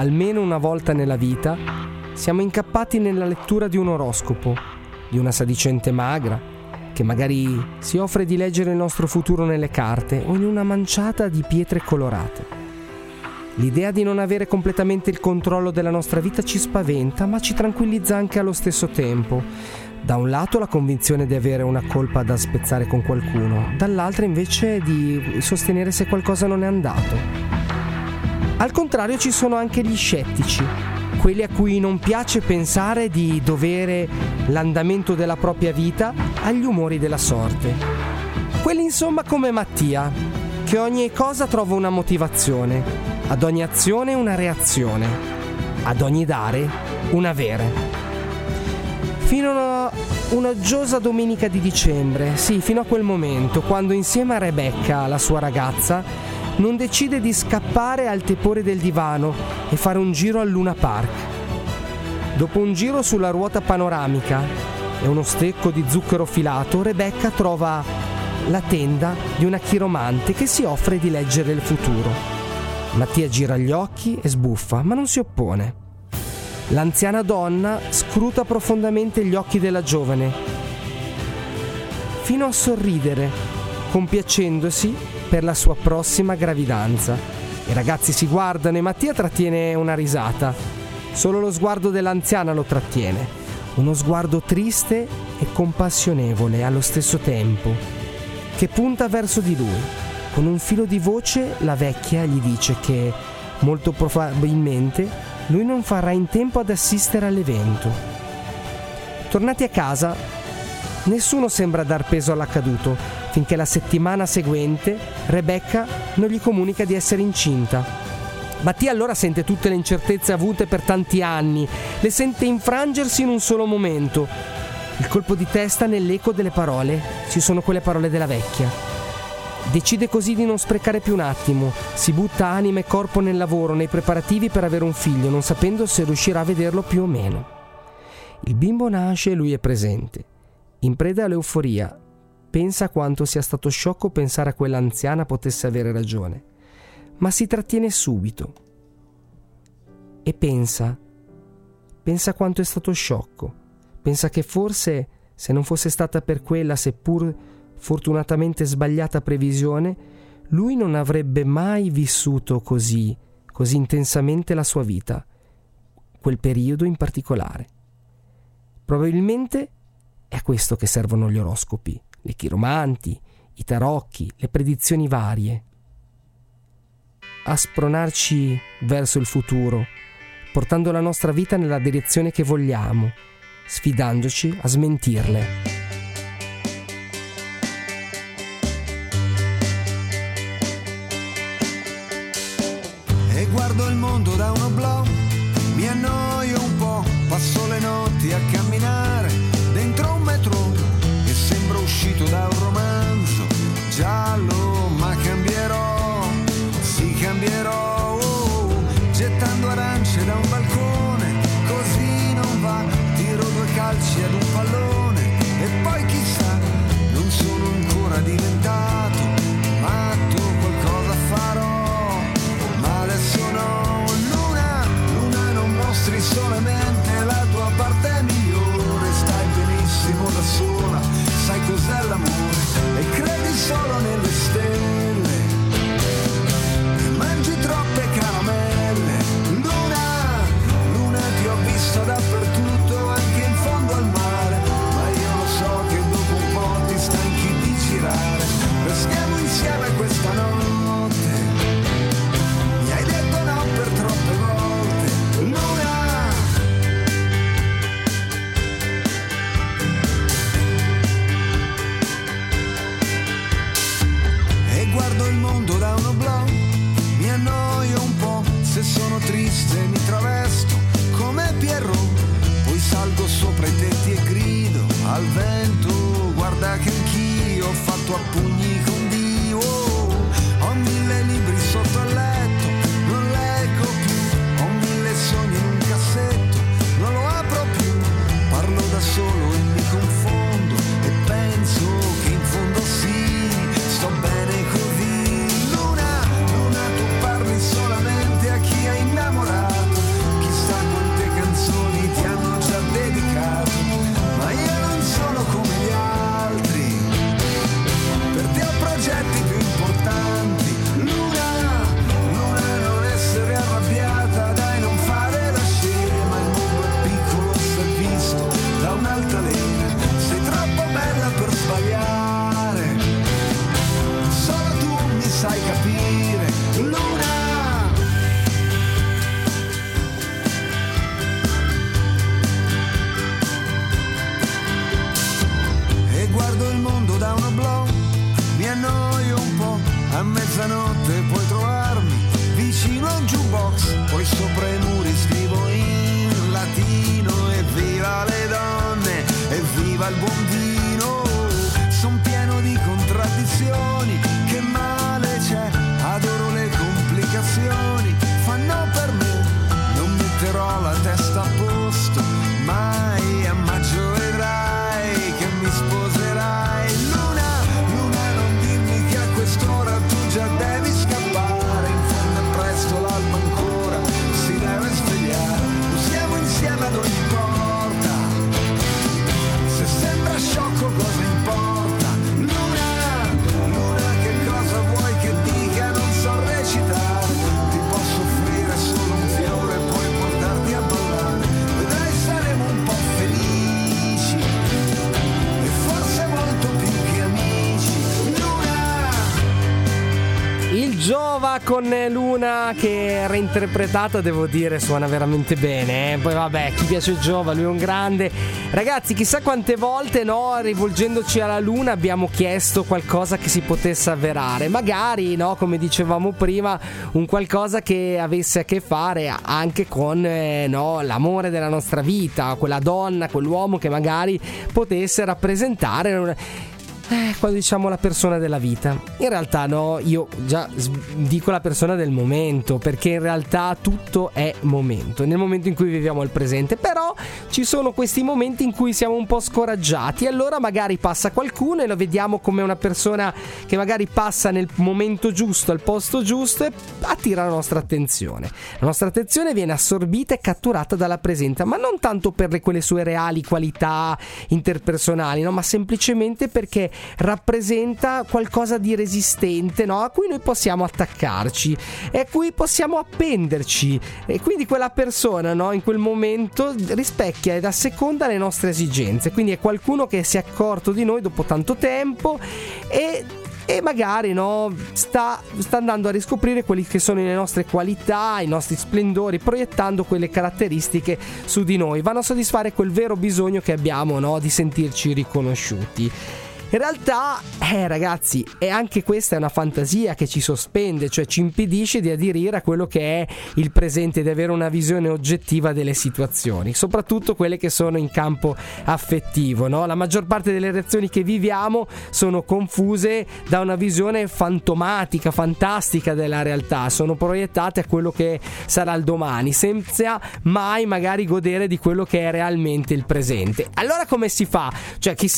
almeno una volta nella vita, siamo incappati nella lettura di un oroscopo, di una sedicente magra, che magari si offre di leggere il nostro futuro nelle carte o in una manciata di pietre colorate. L'idea di non avere completamente il controllo della nostra vita ci spaventa, ma ci tranquillizza anche allo stesso tempo. Da un lato la convinzione di avere una colpa da spezzare con qualcuno, dall'altra invece di sostenere se qualcosa non è andato. Al contrario ci sono anche gli scettici, quelli a cui non piace pensare di dovere l'andamento della propria vita agli umori della sorte. Quelli insomma come Mattia, che ogni cosa trova una motivazione, ad ogni azione una reazione, ad ogni dare un avere. Fino a una uggiosa domenica di dicembre, sì, fino a quel momento, quando insieme a Rebecca, la sua ragazza, non decide di scappare al tepore del divano e fare un giro al Luna Park. Dopo un giro sulla ruota panoramica e uno stecco di zucchero filato, Rebecca trova la tenda di una chiromante che si offre di leggere il futuro. Mattia gira gli occhi e sbuffa, ma non si oppone. L'anziana donna scruta profondamente gli occhi della giovane, fino a sorridere, compiacendosi per la sua prossima gravidanza. I ragazzi si guardano e Mattia trattiene una risata. Solo lo sguardo dell'anziana lo trattiene, uno sguardo triste e compassionevole allo stesso tempo, che punta verso di lui. Con un filo di voce la vecchia gli dice che molto probabilmente lui non farà in tempo ad assistere all'evento. Tornati a casa, nessuno sembra dar peso all'accaduto, finché la settimana seguente Rebecca non gli comunica di essere incinta. Mattia allora sente tutte le incertezze avute per tanti anni, le sente infrangersi in un solo momento. Il colpo di testa nell'eco delle parole, ci sono quelle parole della vecchia. Decide così di non sprecare più un attimo, si butta anima e corpo nel lavoro, nei preparativi per avere un figlio, non sapendo se riuscirà a vederlo più o meno. Il bimbo nasce e lui è presente. In preda all'euforia, pensa quanto sia stato sciocco pensare a quell'anziana potesse avere ragione, ma si trattiene subito. E pensa, pensa quanto è stato sciocco, pensa che forse, se non fosse stata per quella, seppur fortunatamente sbagliata previsione, lui non avrebbe mai vissuto così, così intensamente la sua vita, quel periodo in particolare. Probabilmente è a questo che servono gli oroscopi, le chiromanti, i tarocchi, le predizioni varie, a spronarci verso il futuro, portando la nostra vita nella direzione che vogliamo, sfidandoci a smentirle. E guardo il mondo da un oblò, mi annoio un po', passo le notti a camminare dentro un metro e sembro uscito da un romanzo giallo, ma cambierò, sì cambierò, oh, gettando arance da un balcone, così non va, tiro due calci ad un pallone e poi chissà, non sono ancora diventato matto, qualcosa farò. Adesso no, luna, luna non mostri solamente la tua parte migliore, stai benissimo da sola, sai cos'è l'amore e credi solo nelle stelle e mangi troppe caramelle. Luna, luna ti ho visto dappertutto, anche in fondo al mare, ma io lo so che dopo un po' ti stanchi di girare, restiamo insieme questa notte. Per troppe volte, luna. E guardo il mondo da un oblò, mi annoio un po', se sono triste mi travesto come Pierrot, poi salgo sopra i tetti e grido al vento, guarda che anch'io ho fatto a pugni con Dio, oh, ho mille libri sotto il letto, sogni in un cassetto, non lo apro più, parlo da solo e mi confondo e penso che in fondo sì, sto bene così. Luna, luna, tu parli solamente a chi è innamorato, bel buon vino. Son pieno di contraddizioni, che male c'è, adoro le complicazioni, fanno per me, non metterò la testa a posto, mai a maggio vedrai che mi sposerai. Luna, luna non dirmi che a quest'ora tu già devi scappare, in fondo è presto, l'alba ancora si deve svegliare, siamo insieme ad ogni porta, se sembra sciocco cosa importa. Luna, luna che cosa vuoi che dica, non so recitare, ti posso offrire solo un fiore, poi portarti a ballare, vedrai saremo un po' felici e forse molto più che amici. Luna. Il Giova con Luna, che reinterpretata devo dire suona veramente bene, eh? Poi vabbè, chi piace il Giova, lui è un grande. Ragazzi, chissà quante volte, no, rivolgendoci alla Luna abbiamo chiesto qualcosa che si potesse avverare, magari, no, come dicevamo prima, un qualcosa che avesse a che fare anche con eh, no, l'amore della nostra vita, quella donna, quell'uomo che magari potesse rappresentare una... Eh, quando diciamo la persona della vita, in realtà no, io già dico la persona del momento, perché in realtà tutto è momento, nel momento in cui viviamo il presente, però ci sono questi momenti in cui siamo un po' scoraggiati, allora magari passa qualcuno e lo vediamo come una persona che magari passa nel momento giusto, al posto giusto, e attira la nostra attenzione. La nostra attenzione viene assorbita e catturata dalla presenza, ma non tanto per le, quelle sue reali qualità interpersonali, no, ma semplicemente perché rappresenta qualcosa di resistente, no? A cui noi possiamo attaccarci e a cui possiamo appenderci, e quindi quella persona, no, in quel momento rispecchia ed asseconda le nostre esigenze, quindi è qualcuno che si è accorto di noi dopo tanto tempo e e magari, no, sta, sta andando a riscoprire quelli che sono le nostre qualità, i nostri splendori, proiettando quelle caratteristiche su di noi, vanno a soddisfare quel vero bisogno che abbiamo, no, di sentirci riconosciuti. In realtà, eh ragazzi, e anche questa è una fantasia che ci sospende, cioè ci impedisce di aderire a quello che è il presente, di avere una visione oggettiva delle situazioni, soprattutto quelle che sono in campo affettivo, no? La maggior parte delle reazioni che viviamo sono confuse da una visione fantomatica, fantastica della realtà, sono proiettate a quello che sarà il domani, senza mai magari godere di quello che è realmente il presente. Allora come si fa? Cioè chissà...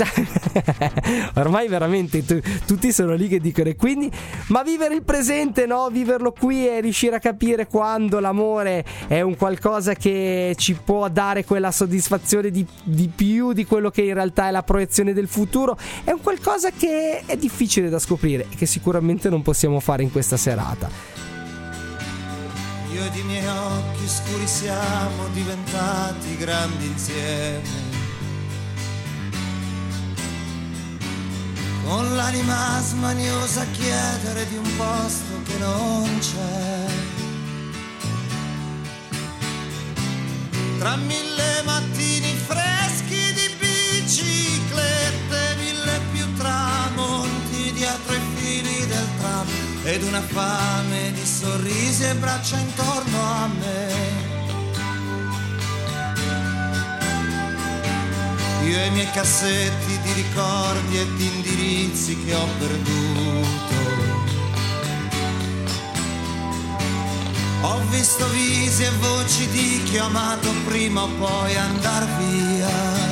Ormai veramente tu, tutti sono lì che dicono, e quindi, ma vivere il presente, no? Viverlo qui e riuscire a capire quando l'amore è un qualcosa che ci può dare quella soddisfazione di, di più di quello che in realtà è la proiezione del futuro, è un qualcosa che è difficile da scoprire e che sicuramente non possiamo fare in questa serata. Io ed i miei occhi scuri siamo diventati grandi insieme, con l'anima smaniosa a chiedere di un posto che non c'è. Tra mille mattini freschi di biciclette, mille più tramonti dietro i fili del tram, ed una fame di sorrisi e braccia intorno a me. Io e i miei cassetti di ricordi e di indirizzi che ho perduto. Ho visto visi e voci di chi ho amato prima o poi andar via.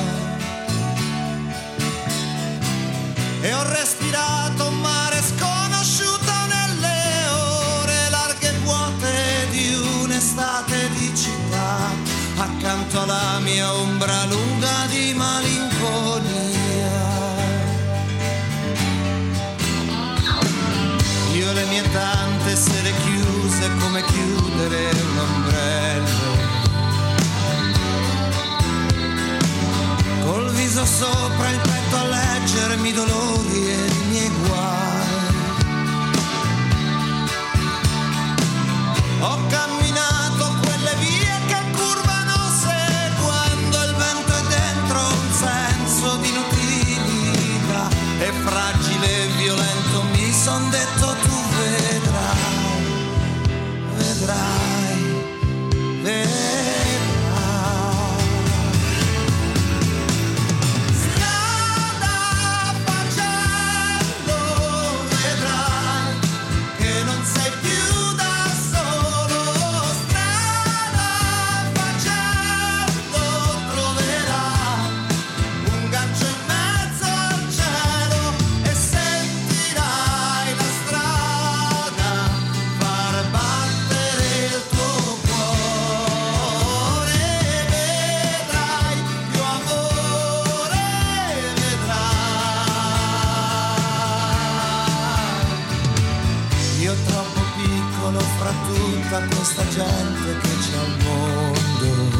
E ho respirato un mare sconosciuto nelle ore larghe e vuote di un'estate di città, accanto alla mia ombra lunga di malinconia. Io le mie tante sere chiuse come chiudere un ombrello, col viso sopra il petto a leggermi i dolori e i miei guai. Ho camminato quelle vie che curvano seguendo il vento e dentro un senso di inutilità, e fragile e violento mi son detto tu vedrai, vedrai, vedrai. tutta questa gente che c'è al mondo.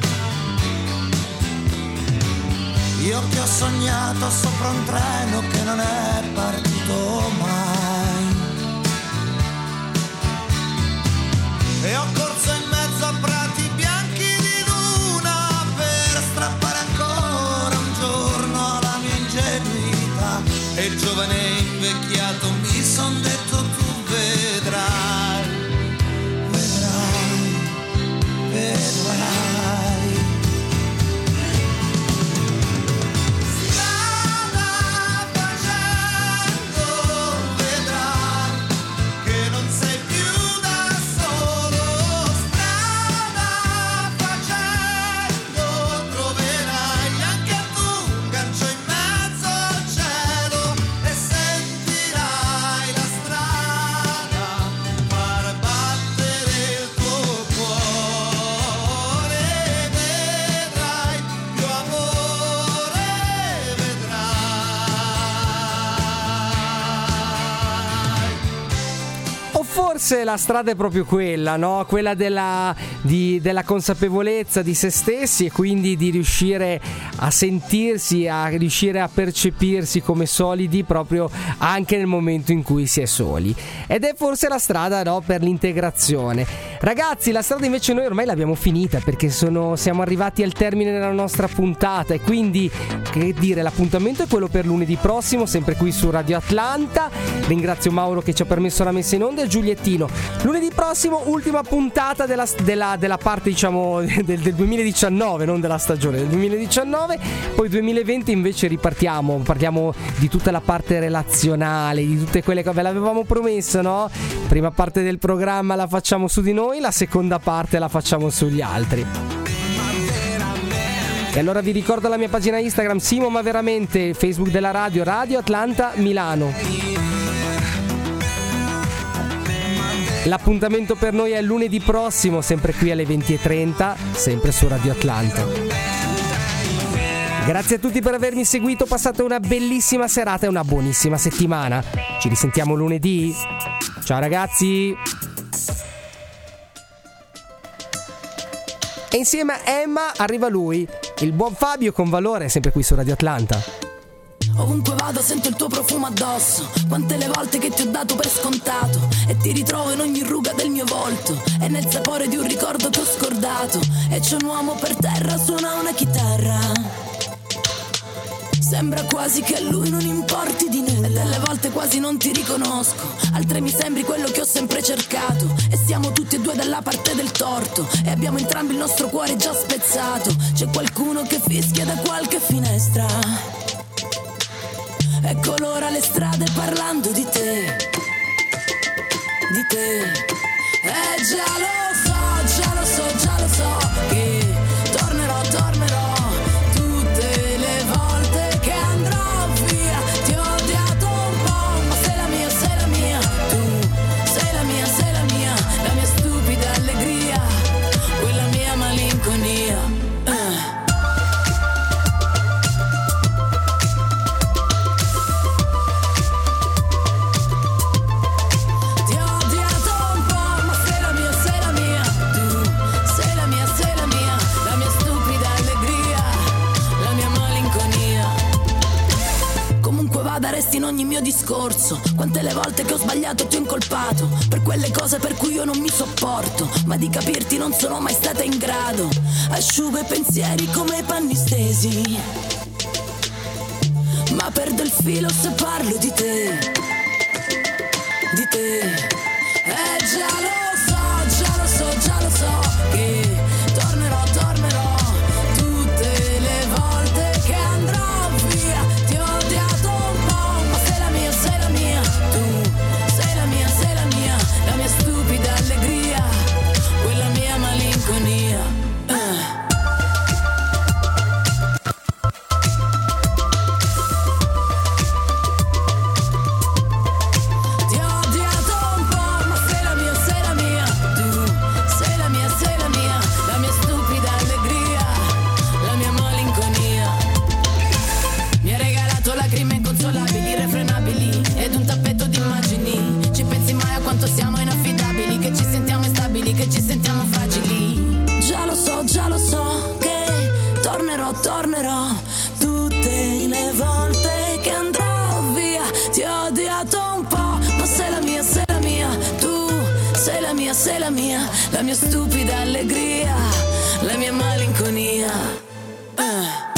Io che ho sognato sopra un treno che non è partito mai, e ho corso in mezzo a prati bianchi di luna per strappare ancora un giorno alla mia ingenuità. E giovane invecchiato mi son detto tu vedrai, vedrai, vedrai. Forse la strada è proprio quella, no? Quella della, di, della consapevolezza di se stessi, e quindi di riuscire a sentirsi, a riuscire a percepirsi come solidi proprio anche nel momento in cui si è soli. Ed è forse la strada, no, per l'integrazione. Ragazzi, la strada invece noi ormai l'abbiamo finita, perché sono, siamo arrivati al termine della nostra puntata, e quindi, che dire, l'appuntamento è quello per lunedì prossimo, sempre qui su Radio Atlanta. Ringrazio Mauro che ci ha permesso la messa in onda, e Giuliettino. Lunedì prossimo ultima puntata della, della, della parte, diciamo, del, del duemiladiciannove, non della stagione del duemiladiciannove. Poi duemilaventi invece ripartiamo, parliamo di tutta la parte relazionale, di tutte quelle che ve l'avevamo promesso, no? Prima parte del programma la facciamo su di noi, la seconda parte la facciamo sugli altri. E allora vi ricordo la mia pagina Instagram, Simo ma veramente, Facebook della radio, Radio Atlanta Milano. L'appuntamento per noi è lunedì prossimo, sempre qui alle venti e trenta, sempre su Radio Atlanta. Grazie a tutti per avermi seguito, passate una bellissima serata e una buonissima settimana. Ci risentiamo lunedì. Ciao ragazzi. E insieme a Emma arriva lui, il buon Fabio con Valore, sempre qui su Radio Atlanta. Ovunque vado sento il tuo profumo addosso. Quante le volte che ti ho dato per scontato, e ti ritrovo in ogni ruga del mio volto, e nel sapore di un ricordo che ho scordato. E c'è un uomo per terra, suona una chitarra. Sembra quasi che a lui non importi di nulla, e delle volte quasi non ti riconosco, altre mi sembri quello che ho sempre cercato. E siamo tutti e due dalla parte del torto, e abbiamo entrambi il nostro cuore già spezzato. C'è qualcuno che fischia da qualche finestra, e colora le strade parlando di te, di te. E già lo so, già lo so, già lo so che tornerò, tornerò tutte le volte che andrò via. Ti ho odiato un po', ma sei la mia, sei la mia. Tu sei la mia, sei la mia, la mia stupida allegria, quella mia malinconia. Resti in ogni mio discorso. Quante le volte che ho sbagliato ti ho incolpato per quelle cose per cui io non mi sopporto, ma di capirti non sono mai stata in grado. Asciugo i pensieri come i panni stesi, ma perdo il filo se parlo di te, di te. E già lo so, già lo so, già lo so che tornerò, tornerò tutte le volte che andrò via. Ti ho odiato un po', ma sei la mia, sei la mia. Tu sei la mia, sei la mia, la mia stupida allegria, quella mia malinconia. Ti ho odiato un po', ma sei la mia, sei la mia. tutte le volte che andrò via ti ho odiato un po', ma sei la mia, sei la mia, tu sei la mia, sei la mia, la mia stupida allegria, la mia malinconia. Uh.